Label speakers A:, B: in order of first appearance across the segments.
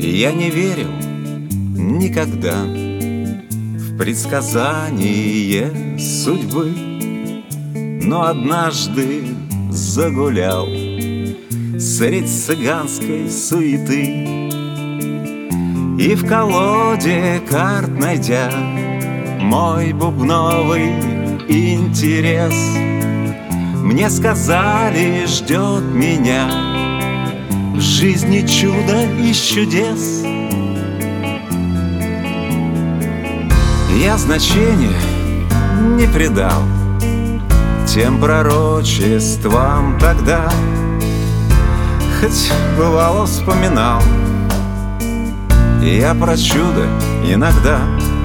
A: Я не верил никогда в предсказание судьбы, но однажды загулял средь цыганской суеты и в колоде карт найдя мой бубновый интерес, мне сказали, ждет меня в жизни чудо и чудес. Я значения не придал тем пророчествам тогда, хоть бывало вспоминал я про чудо иногда.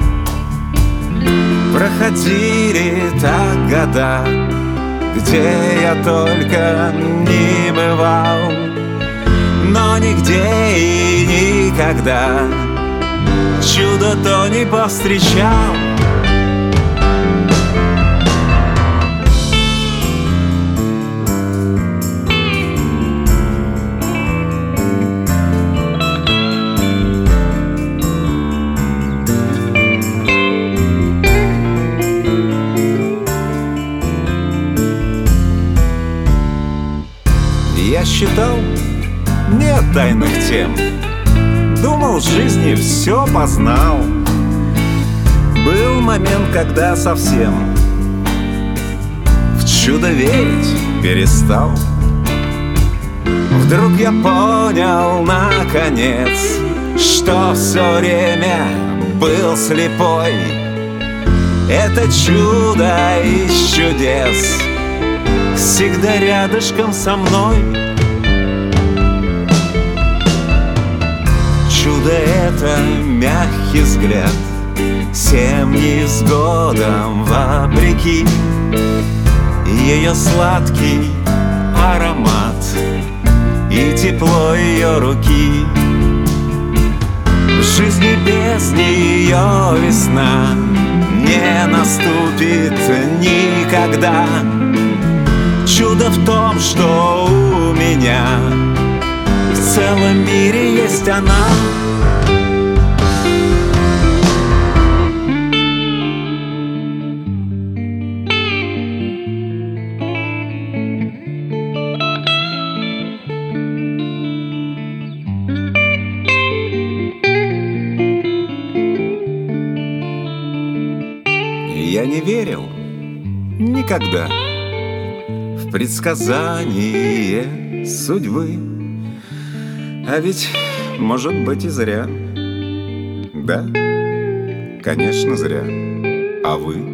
A: Проходили так года, где я только не бывал, но нигде и никогда чудо то не повстречал. Я считал, нет тайных тем, думал, в жизни все познал. Был момент, когда совсем в чудо верить перестал. Вдруг я понял наконец, что все время был слепой. Это чудо из чудес всегда рядышком со мной. Чудо — это мягкий взгляд, всем невзгодам вопреки, ее сладкий аромат и тепло ее руки. В жизни без нее весна не наступит никогда. Чудо в том, что у меня в целом мире есть она. Я не верил никогда в предсказание судьбы, а ведь, может быть, и зря. Да, конечно, зря. А вы?